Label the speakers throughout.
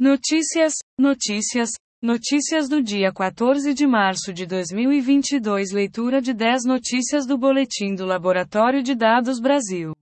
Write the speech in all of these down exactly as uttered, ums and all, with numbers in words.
Speaker 1: Notícias, notícias, notícias do dia quatorze de março de dois mil e vinte e dois. Leitura de dez notícias do Boletim do Laboratório de Dados Brasil.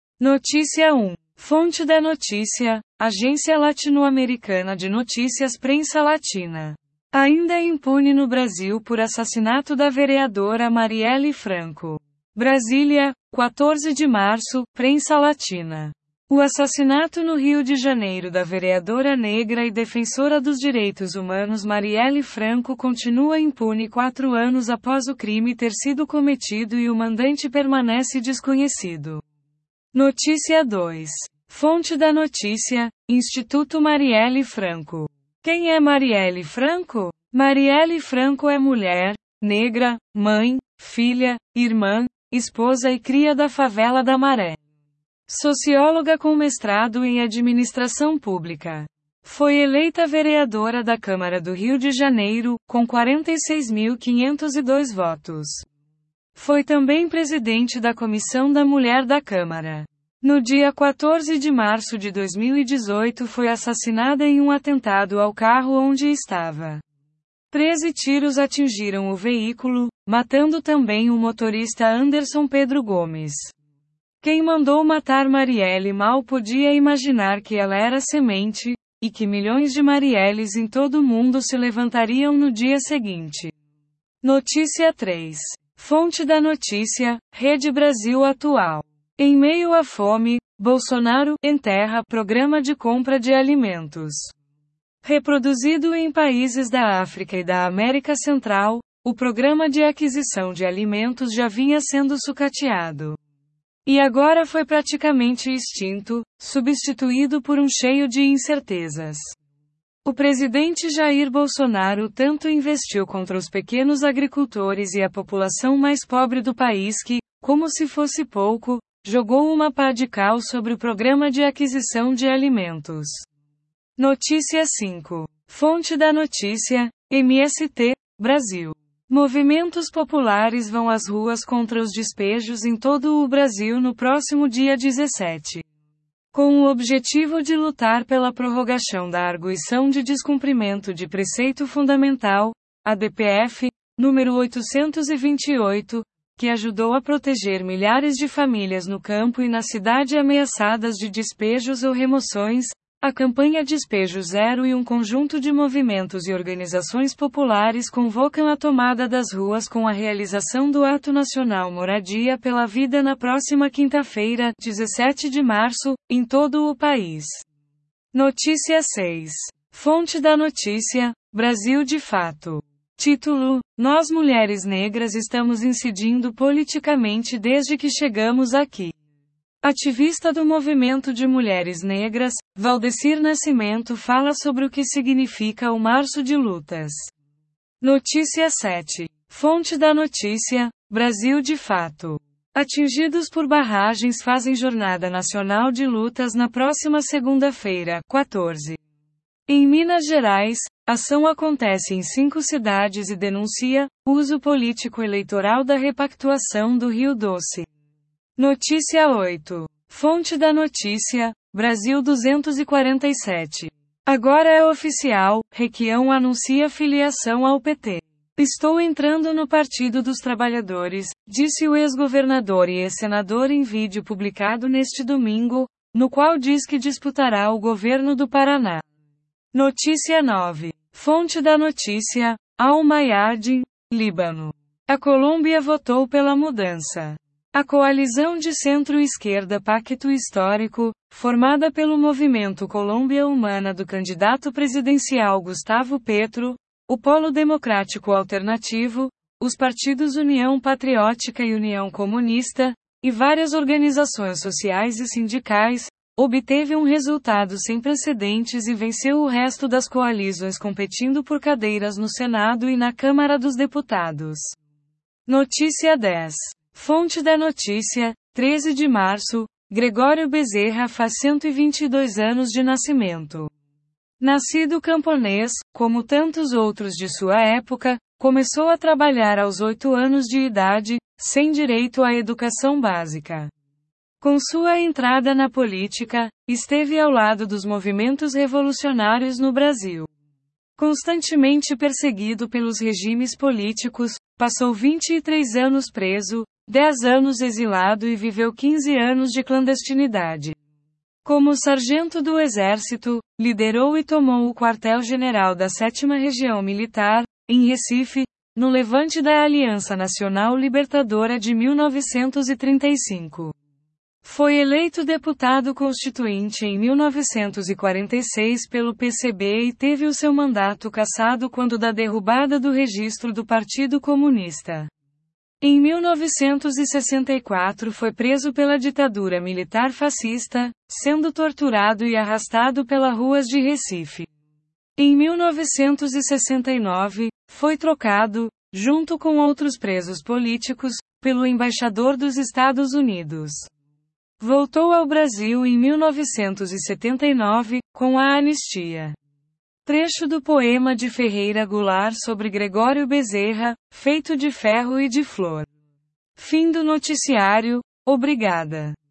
Speaker 1: Notícia um. Fonte da notícia: Agência Latino-Americana de Notícias Prensa Latina. Ainda impune no Brasil por assassinato da vereadora Marielle Franco. Brasília, quatorze de março, Prensa Latina. O assassinato no Rio de Janeiro da vereadora negra e defensora dos direitos humanos Marielle Franco continua impune quatro anos após o crime ter sido cometido e o mandante permanece desconhecido. Notícia dois. Fonte da notícia: Instituto Marielle Franco. Quem é Marielle Franco? Marielle Franco é mulher, negra, mãe, filha, irmã, esposa e cria da favela da Maré. Socióloga com mestrado em administração pública. Foi eleita vereadora da Câmara do Rio de Janeiro, com quarenta e seis mil quinhentos e dois votos. Foi também presidente da Comissão da Mulher da Câmara. No dia quatorze de março de dois mil e dezoito foi assassinada em um atentado ao carro onde estava. Treze tiros atingiram o veículo, matando também o motorista Anderson Pedro Gomes. Quem mandou matar Marielle mal podia imaginar que ela era semente, e que milhões de Marielles em todo o mundo se levantariam no dia seguinte. Notícia três. Fonte da notícia: Rede Brasil Atual. Em meio à fome, Bolsonaro enterra programa de compra de alimentos. Reproduzido em países da África e da América Central, o programa de aquisição de alimentos já vinha sendo sucateado. E agora foi praticamente extinto, substituído por um cheio de incertezas. O presidente Jair Bolsonaro tanto investiu contra os pequenos agricultores e a população mais pobre do país que, como se fosse pouco, jogou uma pá de cal sobre o programa de aquisição de alimentos. Notícia cinco. Fonte da notícia: M S T, Brasil. Movimentos populares vão às ruas contra os despejos em todo o Brasil no próximo dia dezessete. Com o objetivo de lutar pela prorrogação da arguição de descumprimento de preceito fundamental, a D P F, número oitocentos e vinte e oito, que ajudou a proteger milhares de famílias no campo e na cidade ameaçadas de despejos ou remoções, a campanha Despejo Zero e um conjunto de movimentos e organizações populares convocam a tomada das ruas com a realização do Ato Nacional Moradia pela Vida na próxima quinta-feira, dezessete de março, em todo o país. Notícia seis. Fonte da notícia: Brasil de Fato. Título: Nós mulheres negras estamos incidindo politicamente desde que chegamos aqui. Ativista do movimento de mulheres negras, Valdecir Nascimento fala sobre o que significa o Março de Lutas. Notícia sete. Fonte da notícia: Brasil de Fato. Atingidos por barragens fazem jornada nacional de lutas na próxima segunda-feira, quatorze. Em Minas Gerais, ação acontece em cinco cidades e denuncia uso político eleitoral da repactuação do Rio Doce. Notícia oito. Fonte da notícia: Brasil duzentos e quarenta e sete. Agora é oficial, Requião anuncia filiação ao P T. Estou entrando no Partido dos Trabalhadores, disse o ex-governador e ex-senador em vídeo publicado neste domingo, no qual diz que disputará o governo do Paraná. Notícia nove. Fonte da notícia: Al-Mayadin, Líbano. A Colômbia votou pela mudança. A coalizão de centro-esquerda Pacto Histórico, formada pelo Movimento Colômbia Humana do candidato presidencial Gustavo Petro, o Polo Democrático Alternativo, os partidos União Patriótica e União Comunista, e várias organizações sociais e sindicais, obteve um resultado sem precedentes e venceu o resto das coalizões competindo por cadeiras no Senado e na Câmara dos Deputados. Notícia dez. Fonte da notícia: treze de março, Gregório Bezerra faz cento e vinte e dois anos de nascimento. Nascido camponês, como tantos outros de sua época, começou a trabalhar aos oito anos de idade, sem direito à educação básica. Com sua entrada na política, esteve ao lado dos movimentos revolucionários no Brasil. Constantemente perseguido pelos regimes políticos, passou vinte e três anos preso, dez anos exilado e viveu quinze anos de clandestinidade. Como sargento do Exército, liderou e tomou o quartel-general da sétima Região Militar, em Recife, no levante da Aliança Nacional Libertadora de mil novecentos e trinta e cinco. Foi eleito deputado constituinte em mil novecentos e quarenta e seis pelo P C B e teve o seu mandato cassado quando da derrubada do registro do Partido Comunista. Em mil novecentos e sessenta e quatro foi preso pela ditadura militar fascista, sendo torturado e arrastado pelas ruas de Recife. Em mil novecentos e sessenta e nove, foi trocado, junto com outros presos políticos, pelo embaixador dos Estados Unidos. Voltou ao Brasil em mil novecentos e setenta e nove, com a anistia. Trecho do poema de Ferreira Goulart sobre Gregório Bezerra, Feito de Ferro e de Flor. Fim do noticiário, obrigada.